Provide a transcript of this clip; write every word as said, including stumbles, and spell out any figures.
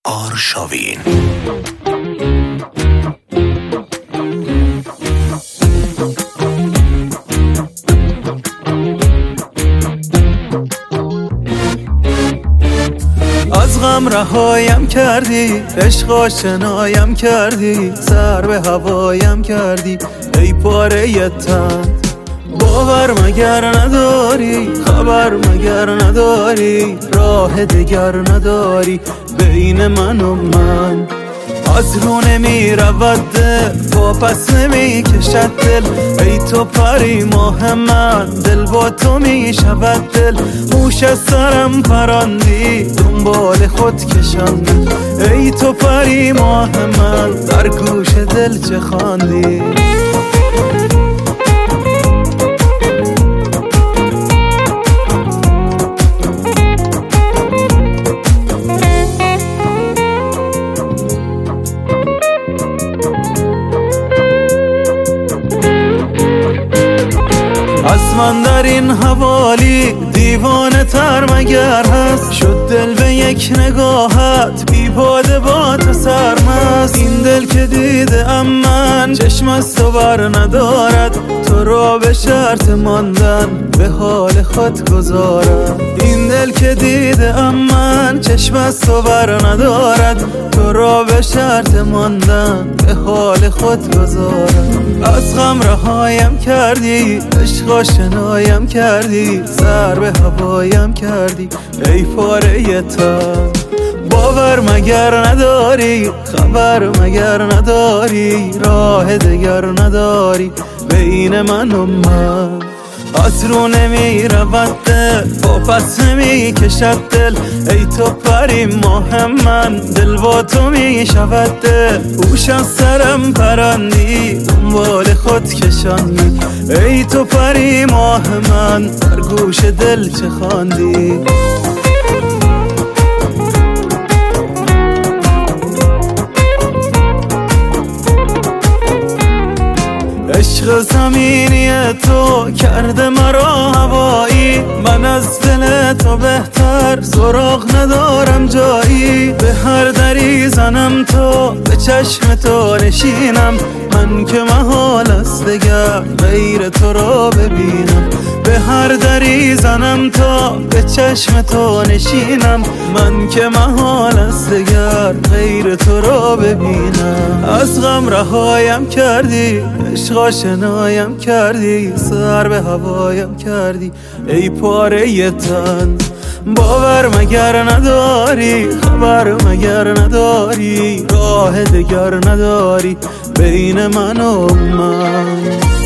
آرشاوین. از غم رهایم کردی، عشق آشنایم کردی، سر به هوایم کردی ای پاره تن. باور مگر نداری، خبر مگر نداری، راه دگر نداری بین من و من. از رو نمی رود دل، با پس نمی کشد دل، ای تو پری ماه من، دل با تو می شود دل. موش از سرم پراندی، دنبال خود کشاندی، ای تو پری ماه من، در گوش دل چه خواندی؟ از من در این حوالی دیوانه تر مگر هست، شد دل به یک نگاهت بی باده با تو سرمست. این دل که دیده ام من چشم از تو بر ندارد، تو را به شرط ماندن به حال خود گذارد. این دل که دیده ام من چشم از تو بر ندارد، تو را به شرط ماندن به حال خود گذارد. از غم رهایم کردی، عشق آشنایم کردی، سر به هوایم کردی ای پاره تن. باور مگر نداری، خبر مگر نداری، راه دگر نداری بین من و من. از رو نمی رود دل، با پس نمی کشد دل، ای تو پری ماه من، دل با تو می شود دل. هوش از سرم پراندی، دنبال خود کشاندی، ای تو پری ماه من، در گوش دل چه خواندی؟ عشق زمینی تو کرده مرا هوایی، من از دل تو بهتر سراغ ندارم جایی. به هر دری زنم تو، به چشم تو نشینم، من که محال است دگر غیر تو را ببینم. به هر دری زنم تو، به چشم تو نشینم، من که محال است دگر غیر تو را ببینم. از غم رهایم کردی، عشق آشنایم کردی، سر به هوایم کردی ای پاره تن. باور مگر نداری، خبر مگر نداری، راه دگر نداری بین من و من.